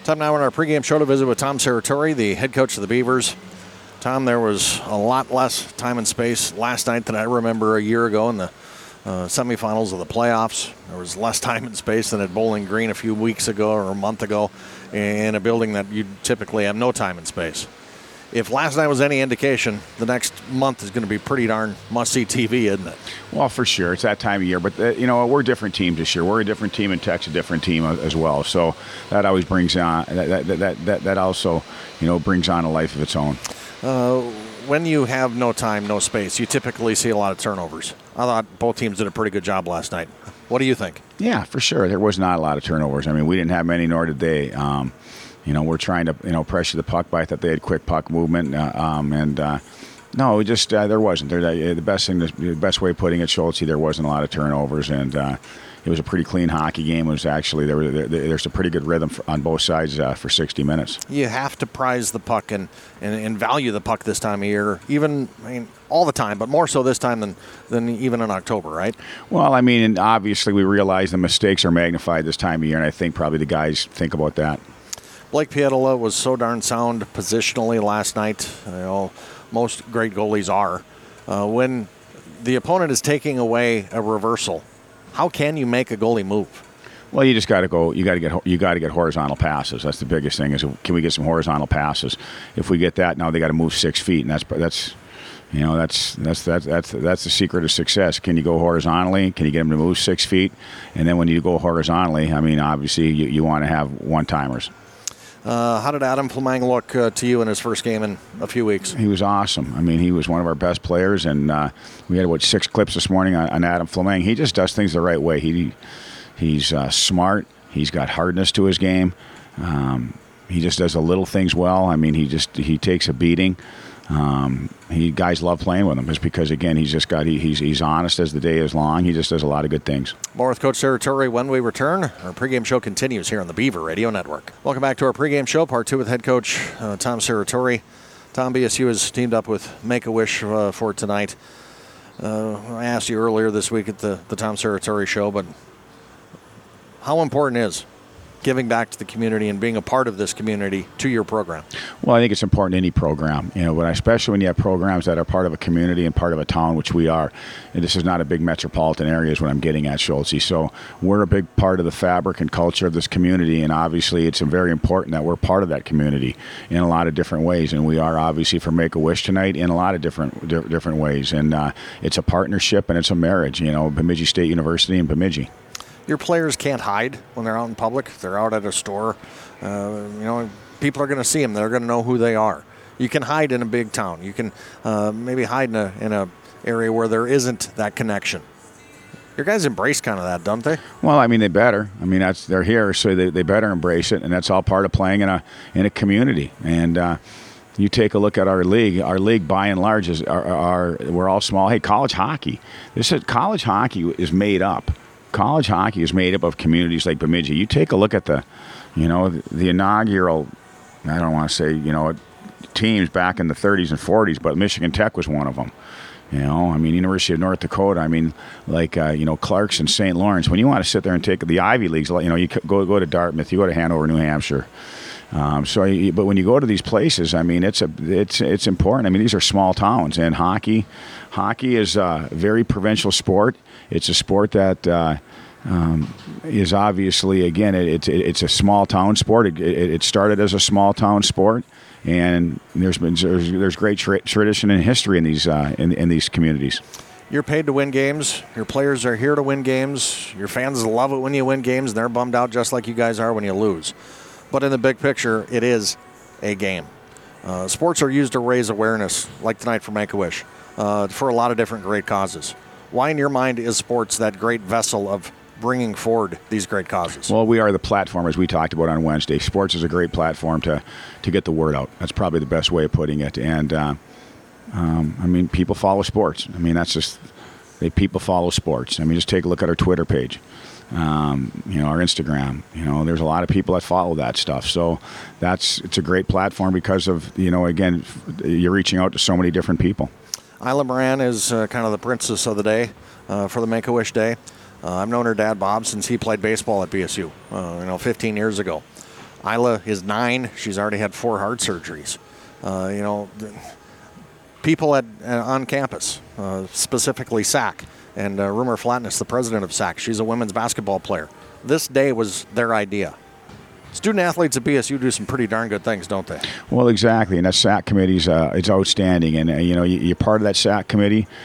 Time now in our pregame show to visit with Tom Serratore, the head coach of the Beavers. Tom, there was a lot less time and space last night than I remember a year ago in the semifinals of the playoffs. There was less time and space than at Bowling Green a few weeks ago or a month ago in a building that you typically have no time and space. If last night was any indication, the next month is going to be pretty darn must-see TV, isn't it? Well, for sure. It's that time of year. But, we're different teams this year. We're a different team, and Tech's a different team as well. So that always brings on, that also, brings on a life of its own. When you have no time, no space, you typically see a lot of turnovers. I thought both teams did a pretty good job last night. What do you think? Yeah, for sure. There was not a lot of turnovers. I mean, we didn't have many, nor did they. We're trying to, pressure the puck, but I thought they had quick puck movement. No, we just there wasn't. The best way of putting it, Schultz, there wasn't a lot of turnovers, and it was a pretty clean hockey game. It was actually there's a pretty good rhythm on both sides for 60 minutes. You have to prize the puck and value the puck this time of year, all the time, but more so this time than even in October, right? Well, and obviously we realize the mistakes are magnified this time of year, and I think probably the guys think about that. Blake Pietola was so darn sound positionally last night. Most great goalies are. When the opponent is taking away a reversal, how can you make a goalie move? Well, you just got to go. You got to get horizontal passes. That's the biggest thing. Is can we get some horizontal passes? If we get that, now they got to move 6 feet, and that's the secret of success. Can you go horizontally? Can you get them to move 6 feet? And then when you go horizontally, obviously you want to have one-timers. How did Adam Fleming look to you in his first game in a few weeks? He was awesome. He was one of our best players, and we had 6 clips this morning on Adam Fleming. He just does things the right way. He's smart. He's got hardness to his game. He just does the little things well. He takes a beating. Guys love playing with him just because, again, he's honest as the day is long. He just does a lot of good things. More with Coach Serratore when we return. Our pregame show continues here on the Beaver Radio Network. Welcome back to our pregame show, part 2 with head coach Tom Serratore. Tom, BSU has teamed up with Make-A-Wish for tonight. I asked you earlier this week at the Tom Serratore show, but how important is giving back to the community and being a part of this community to your program? Well, I think it's important in any program, especially when you have programs that are part of a community and part of a town, which we are. And this is not a big metropolitan area is what I'm getting at, Schultz. So we're a big part of the fabric and culture of this community, and obviously it's very important that we're part of that community in a lot of different ways. And we are obviously for Make-A-Wish tonight in a lot of different ways. And it's a partnership and it's a marriage, Bemidji State University and Bemidji. Your players can't hide when they're out in public. If they're out at a store, people are going to see them. They're going to know who they are. You can hide in a big town. You can maybe hide in a area where there isn't that connection. Your guys embrace kind of that, don't they? Well, they better. They're here, so they better embrace it, and that's all part of playing in a community. And you take a look at our league. Our league, by and large, we're all small. Hey, college hockey. College hockey is made up. College hockey is made up of communities like Bemidji. You take a look at the inaugural, I don't want to say, teams back in the 30s and 40s, but Michigan Tech was one of them. University of North Dakota, Clarkson, St. Lawrence. When you want to sit there and take the Ivy Leagues, you go to Dartmouth, you go to Hanover, New Hampshire. But when you go to these places, it's important. These are small towns, and hockey is a very provincial sport. It's a sport that is obviously, again, it's a small town sport. It started as a small town sport, and there's great tradition and history in these communities. You're paid to win games. Your players are here to win games. Your fans love it when you win games, and they're bummed out just like you guys are when you lose. But in the big picture, it is a game. Sports are used to raise awareness, like tonight for Make-A-Wish, for a lot of different great causes. Why, in your mind, is sports that great vessel of bringing forward these great causes? Well, we are the platform, as we talked about on Wednesday. Sports is a great platform to get the word out. That's probably the best way of putting it. And, people follow sports. That's just people follow sports. Just take a look at our Twitter page. Our Instagram, there's a lot of people that follow that stuff. So it's a great platform because of, again, you're reaching out to so many different people. Isla Moran is kind of the princess of the day for the Make-A-Wish Day. I've known her dad, Bob, since he played baseball at BSU, 15 years ago. Isla is 9. She's already had 4 heart surgeries. People on campus, specifically SAC, and Rumor Flatness, the president of SAC, she's a women's basketball player. This day was their idea. Student athletes at BSU do some pretty darn good things, don't they? Well, exactly, and that SAC committee is it's outstanding, and you're part of that SAC committee.